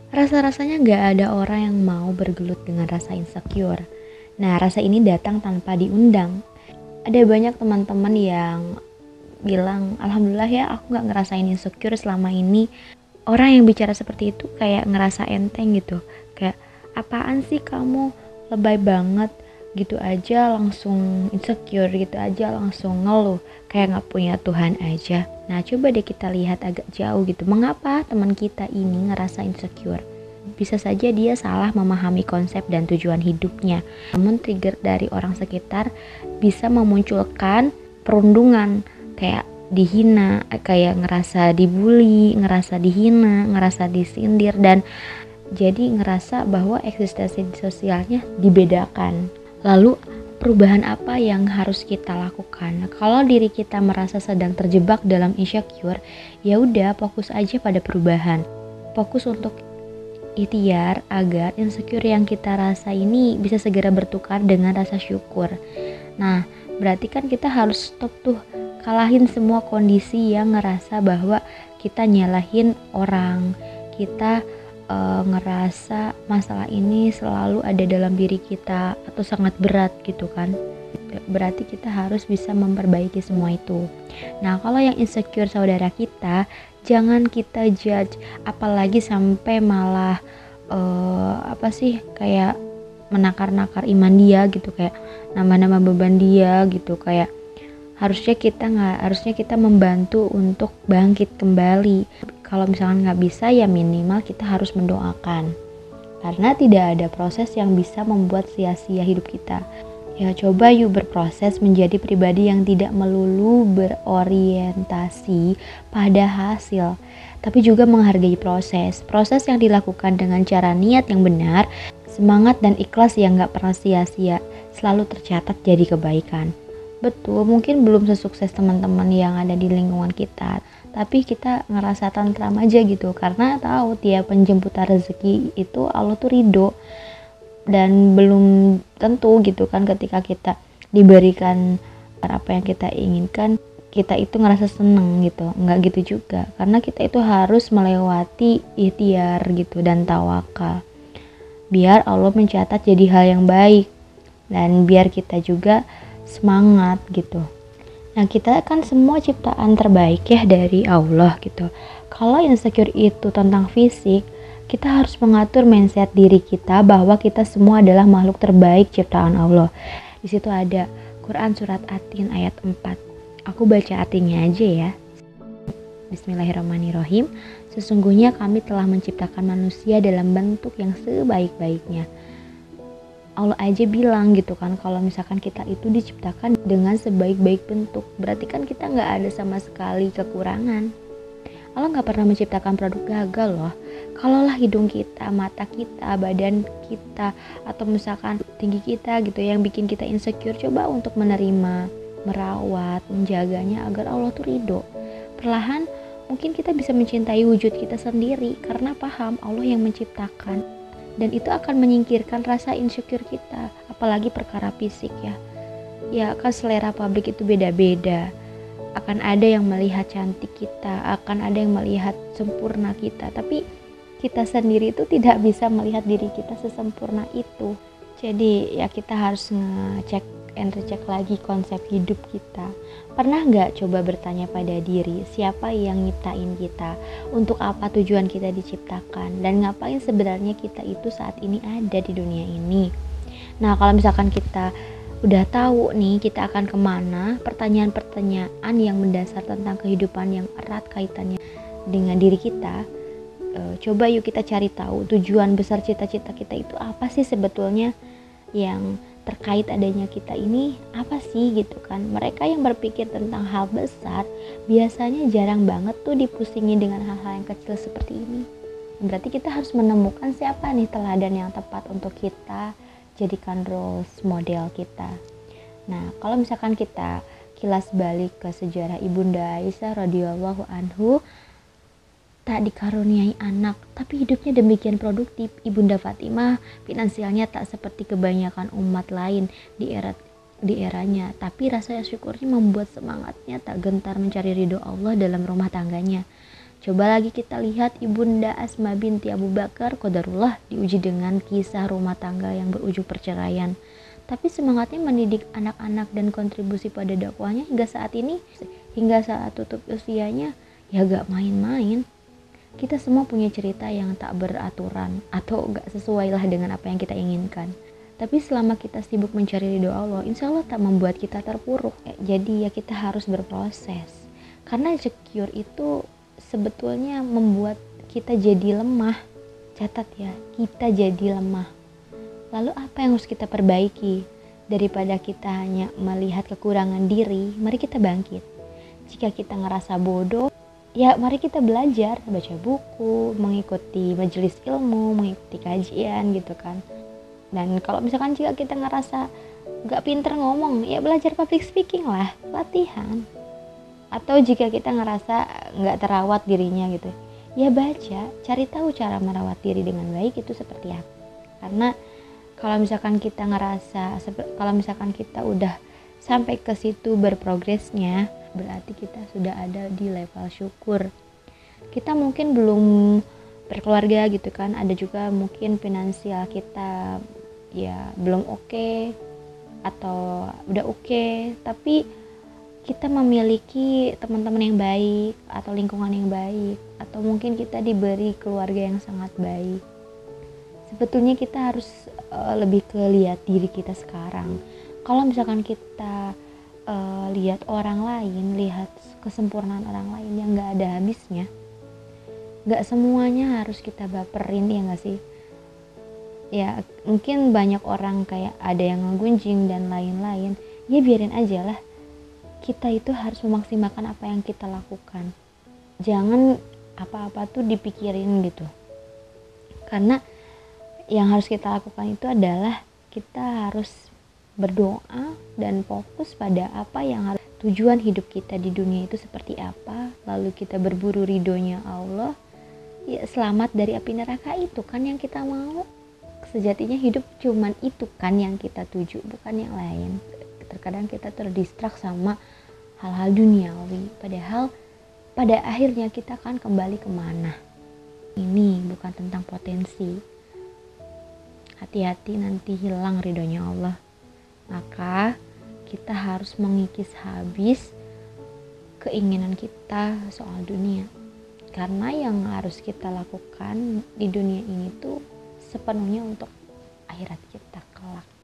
Rasa-rasanya gak ada orang yang mau bergelut dengan rasa insecure. Nah, rasa ini datang tanpa diundang. Ada banyak teman-teman yang bilang, alhamdulillah ya aku gak ngerasain insecure selama ini. Orang yang bicara seperti itu kayak ngerasa enteng gitu. Kayak, apaan sih kamu, lebay banget, gitu aja langsung insecure, gitu aja langsung ngeluh, kayak gak punya Tuhan aja. Nah, coba deh kita lihat agak jauh gitu, mengapa teman kita ini ngerasa insecure. Bisa saja dia salah memahami konsep dan tujuan hidupnya, namun trigger dari orang sekitar bisa memunculkan perundungan, kayak dihina, kayak ngerasa dibully, ngerasa dihina, ngerasa disindir, dan jadi ngerasa bahwa eksistensi sosialnya dibedakan. Lalu perubahan apa yang harus kita lakukan? Kalau diri kita merasa sedang terjebak dalam insecure, ya udah fokus aja pada perubahan. Fokus untuk ikhtiar agar insecure yang kita rasa ini bisa segera bertukar dengan rasa syukur. Nah, berarti kan kita harus stop tuh, kalahin semua kondisi yang ngerasa bahwa kita nyalahin orang, kita ngerasa masalah ini selalu ada dalam diri kita atau sangat berat gitu kan. Berarti kita harus bisa memperbaiki semua itu. Nah, kalau yang insecure saudara kita, jangan kita judge, apalagi sampai malah kayak menakar-nakar iman dia gitu, kayak nambah-nambah beban dia gitu. Kayak harusnya kita membantu untuk bangkit kembali. Kalau misalkan nggak bisa, ya minimal kita harus mendoakan, karena tidak ada proses yang bisa membuat sia-sia hidup kita. Ya, coba yuk berproses menjadi pribadi yang tidak melulu berorientasi pada hasil, tapi juga menghargai proses yang dilakukan dengan cara niat yang benar, semangat dan ikhlas yang gak pernah sia-sia, selalu tercatat jadi kebaikan. Betul, mungkin belum sesukses teman-teman yang ada di lingkungan kita, tapi kita ngerasa tentram aja gitu, karena tahu tiap penjemputan rezeki itu Allah tuh ridho. Dan belum tentu gitu kan, ketika kita diberikan apa yang kita inginkan, kita itu ngerasa seneng gitu. Enggak gitu juga, karena kita itu harus melewati ikhtiar gitu dan tawakal, biar Allah mencatat jadi hal yang baik, dan biar kita juga semangat gitu. Nah, kita kan semua ciptaan terbaik ya dari Allah gitu. Kalau insecure itu tentang fisik, kita harus mengatur mindset diri kita bahwa kita semua adalah makhluk terbaik ciptaan Allah. Di situ ada Quran surat At-Tin ayat 4. Aku baca artinya aja ya. Bismillahirrahmanirrahim. Sesungguhnya kami telah menciptakan manusia dalam bentuk yang sebaik-baiknya. Allah aja bilang gitu kan, kalau misalkan kita itu diciptakan dengan sebaik-baik bentuk, berarti kan kita nggak ada sama sekali kekurangan. Allah nggak pernah menciptakan produk gagal loh. Kalaulah hidung kita, mata kita, badan kita, atau misalkan tinggi kita gitu yang bikin kita insecure, coba untuk menerima, merawat, menjaganya agar Allah tuh ridho. Perlahan mungkin kita bisa mencintai wujud kita sendiri karena paham Allah yang menciptakan, dan itu akan menyingkirkan rasa insecure kita, apalagi perkara fisik ya. Ya kan selera publik itu beda-beda. Akan ada yang melihat cantik kita, akan ada yang melihat sempurna kita, tapi kita sendiri itu tidak bisa melihat diri kita sesempurna itu. Jadi ya kita harus ngecek and recheck lagi konsep hidup kita. Pernah gak coba bertanya pada diri, siapa yang nyiptain kita, untuk apa tujuan kita diciptakan, dan ngapain sebenarnya kita itu saat ini ada di dunia ini. Nah, kalau misalkan kita udah tahu nih kita akan kemana, pertanyaan-pertanyaan yang mendasar tentang kehidupan yang erat kaitannya dengan diri kita, coba yuk kita cari tahu tujuan besar cita-cita kita itu apa sih sebetulnya, yang terkait adanya kita ini apa sih gitu kan. Mereka yang berpikir tentang hal besar biasanya jarang banget tuh dipusingi dengan hal-hal yang kecil seperti ini. Berarti kita harus menemukan siapa nih teladan yang tepat untuk kita jadikan role model kita. Nah, kalau misalkan kita kilas balik ke sejarah Ibunda Aisyah radhiyallahu anhu, tak dikaruniai anak, tapi hidupnya demikian produktif. Ibunda Fatimah finansialnya tak seperti kebanyakan umat lain di eranya, tapi rasa syukurnya membuat semangatnya tak gentar mencari ridho Allah dalam rumah tangganya. Coba lagi kita lihat Ibunda Asma binti Abu Bakar qadarullah diuji dengan kisah rumah tangga yang berujung perceraian. Tapi semangatnya mendidik anak-anak dan kontribusi pada dakwahnya hingga saat ini, hingga saat tutup usianya, ya gak main-main. Kita semua punya cerita yang tak beraturan atau gak sesuai lah dengan apa yang kita inginkan. Tapi selama kita sibuk mencari ridho Allah, insya Allah tak membuat kita terpuruk. Jadi ya kita harus berproses. Karena insecure itu sebetulnya membuat kita jadi lemah. Catat ya, kita jadi lemah. Lalu apa yang harus kita perbaiki? Daripada kita hanya melihat kekurangan diri, mari kita bangkit. Jika kita ngerasa bodoh, ya mari kita belajar, baca buku, mengikuti majelis ilmu, mengikuti kajian gitu kan. Dan kalau misalkan jika kita ngerasa gak pinter ngomong, ya belajar public speaking lah, latihan. Atau jika kita ngerasa gak terawat dirinya gitu, ya baca, cari tahu cara merawat diri dengan baik itu seperti apa. Karena kalau misalkan kita ngerasa, kalau misalkan kita udah sampai ke situ berprogresnya, berarti kita sudah ada di level syukur. Kita mungkin belum berkeluarga gitu kan, ada juga mungkin finansial kita ya belum oke atau udah oke, tapi kita memiliki teman-teman yang baik atau lingkungan yang baik, atau mungkin kita diberi keluarga yang sangat baik. Sebetulnya kita harus lebih ke lihat diri kita sekarang. Kalau misalkan kita lihat orang lain, lihat kesempurnaan orang lain yang gak ada habisnya, gak semuanya harus kita baperin, ya gak sih? Ya mungkin banyak orang kayak ada yang ngegunjing dan lain-lain, ya biarin aja lah. Kita itu harus memaksimalkan apa yang kita lakukan. Jangan apa-apa tuh dipikirin gitu. Karena yang harus kita lakukan itu adalah kita harus berdoa dan fokus pada apa yang harus, tujuan hidup kita di dunia itu seperti apa, lalu kita berburu ridhonya Allah, ya selamat dari api neraka itu kan yang kita mau. Sejatinya hidup cuman itu kan yang kita tuju, bukan yang lain. Terkadang kita terdistrak sama hal-hal duniawi, padahal pada akhirnya kita akan kembali kemana. Ini bukan tentang potensi. Hati-hati nanti hilang ridhonya Allah. Maka kita harus mengikis habis keinginan kita soal dunia. Karena yang harus kita lakukan di dunia ini tuh sepenuhnya untuk akhirat kita kelak.